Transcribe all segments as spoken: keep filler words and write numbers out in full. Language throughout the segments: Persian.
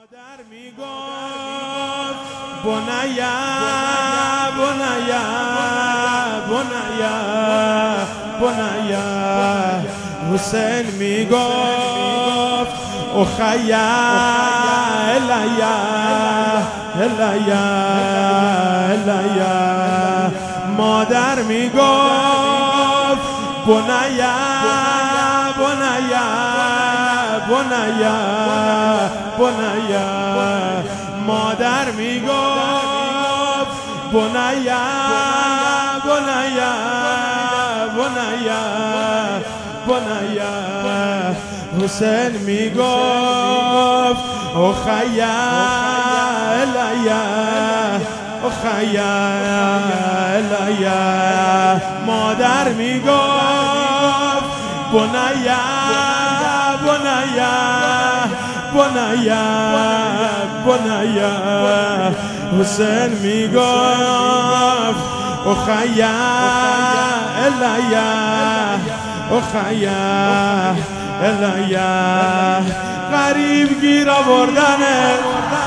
مادر میگفت بنیا بنیا بنیا بنیا حسین میگفت اخیا الیا الیا الیا مادر میگفت بنیا بنیا بنیا بنیا مادر میگفت بنیا بنیا بنیا بنیا حسین میگفت اخیا الیا اخیا الیا مادر میگفت بنیا بنیا بنیا بنیا حسین میگفت اخیا الیا اخیا الیا غریب گیر آوردنت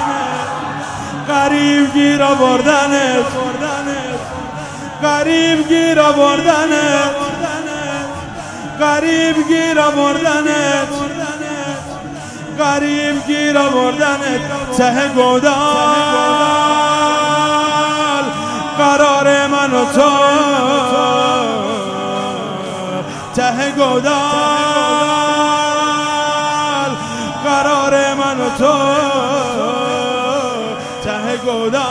غریب گیر آوردنت غریب گیر آوردنت غریب گیر آوردنت غریب گیر آوردنت ته گودال قرار من و تو ته گودال قرار من و تو ته گودال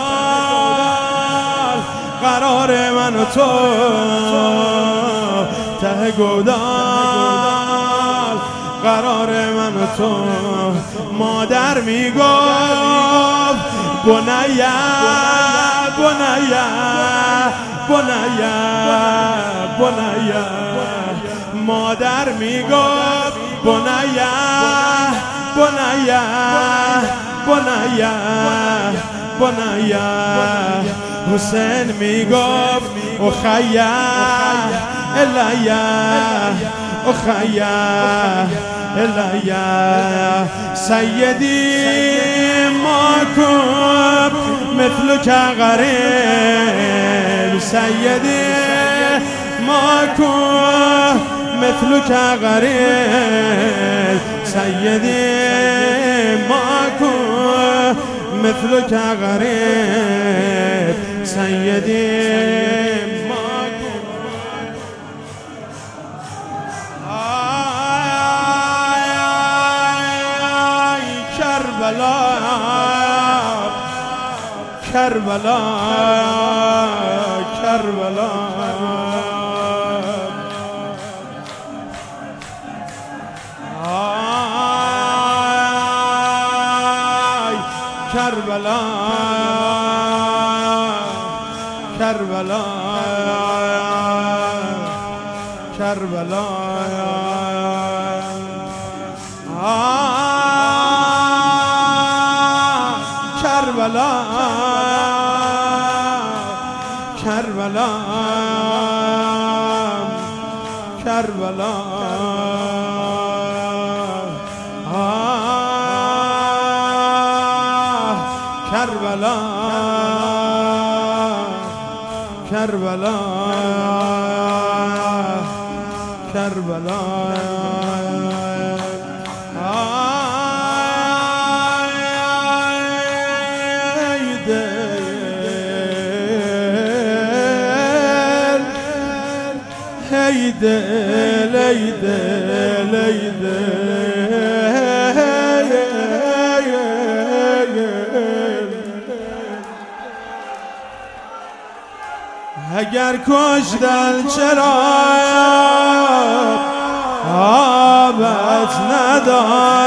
قرار من و تو ته گودال قرار من و تو مادر میگفت بنیا بنیا بنیا بنیا مادر میگفت بنیا بنیا بنیا بنیا حسین میگفت اخیا الیا اخیا الیا سیدی ما کن مثلک غریب سیدی ما کن مثلک غریب سیدی ما کن مثلک غریب سیدی ما کن آی کربلا کربلا کربلا کربلا کربلا کربلا کربلا کربلا کربلا کربلا کربلا کربلا ای دل ای دل ای دل ای اگر کشتن چرا آبت ندار